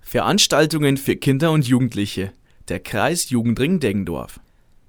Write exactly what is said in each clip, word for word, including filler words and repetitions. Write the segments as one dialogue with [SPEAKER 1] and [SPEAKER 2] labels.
[SPEAKER 1] Veranstaltungen für Kinder und Jugendliche. Der Kreis Jugendring Deggendorf.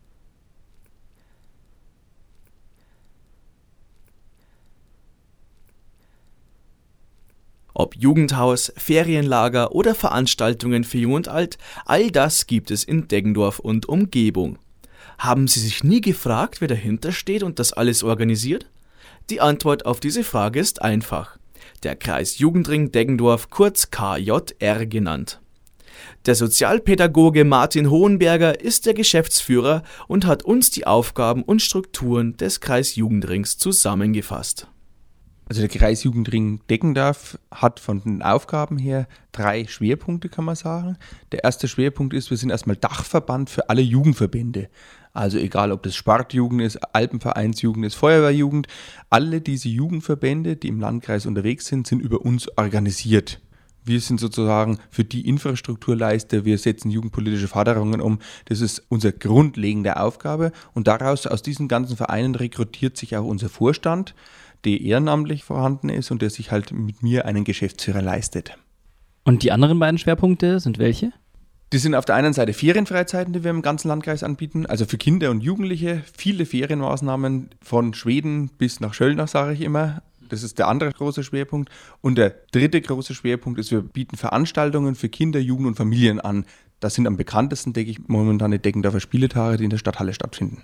[SPEAKER 1] Ob Jugendhaus, Ferienlager oder Veranstaltungen für Jung und Alt, all das gibt es in Deggendorf und Umgebung. Haben Sie sich nie gefragt, wer dahinter steht und das alles organisiert? Die Antwort auf diese Frage ist einfach. Der Kreis Jugendring Deggendorf, kurz K J R genannt. Der Sozialpädagoge Martin Hohenberger ist der Geschäftsführer und hat uns die Aufgaben und Strukturen des Kreis Jugendrings zusammengefasst.
[SPEAKER 2] Also der Kreis Jugendring Deggendorf hat von den Aufgaben her drei Schwerpunkte, kann man sagen. Der erste Schwerpunkt ist, wir sind erstmal Dachverband für alle Jugendverbände. Also egal, ob das Sportjugend ist, Alpenvereinsjugend ist, Feuerwehrjugend. Alle diese Jugendverbände, die im Landkreis unterwegs sind, sind über uns organisiert. Wir sind sozusagen für die Infrastrukturleister, wir setzen jugendpolitische Förderungen um. Das ist unsere grundlegende Aufgabe und daraus, aus diesen ganzen Vereinen rekrutiert sich auch unser Vorstand, der ehrenamtlich vorhanden ist und der sich halt mit mir einen Geschäftsführer leistet.
[SPEAKER 3] Und die anderen beiden Schwerpunkte sind welche?
[SPEAKER 2] Die sind auf der einen Seite Ferienfreizeiten, die wir im ganzen Landkreis anbieten, also für Kinder und Jugendliche, viele Ferienmaßnahmen von Schweden bis nach Schöllnach, sage ich immer. Das ist der andere große Schwerpunkt. Und der dritte große Schwerpunkt ist, wir bieten Veranstaltungen für Kinder, Jugend und Familien an. Das sind am bekanntesten, denke ich, momentan die Deggendorfer Spieletage, die in der Stadthalle stattfinden.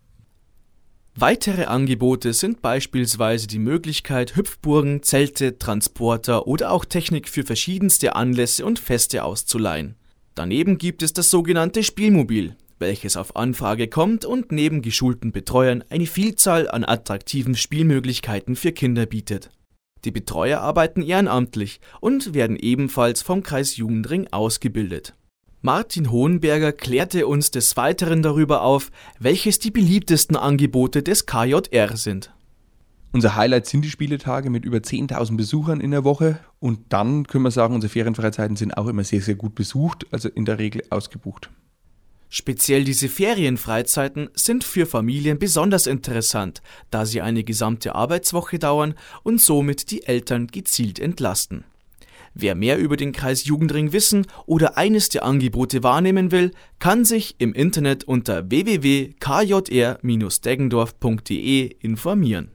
[SPEAKER 1] Weitere Angebote sind beispielsweise die Möglichkeit, Hüpfburgen, Zelte, Transporter oder auch Technik für verschiedenste Anlässe und Feste auszuleihen. Daneben gibt es das sogenannte Spielmobil, welches auf Anfrage kommt und neben geschulten Betreuern eine Vielzahl an attraktiven Spielmöglichkeiten für Kinder bietet. Die Betreuer arbeiten ehrenamtlich und werden ebenfalls vom Kreis Jugendring ausgebildet. Martin Hohenberger klärte uns des Weiteren darüber auf, welches die beliebtesten Angebote des K J R sind.
[SPEAKER 2] Unser Highlight sind die Spieletage mit über zehntausend Besuchern in der Woche und dann können wir sagen, unsere Ferienfreizeiten sind auch immer sehr, sehr gut besucht, also in der Regel ausgebucht.
[SPEAKER 1] Speziell diese Ferienfreizeiten sind für Familien besonders interessant, da sie eine gesamte Arbeitswoche dauern und somit die Eltern gezielt entlasten. Wer mehr über den Kreis Jugendring wissen oder eines der Angebote wahrnehmen will, kann sich im Internet unter w w w punkt k j r bindestrich deggendorf punkt d e informieren.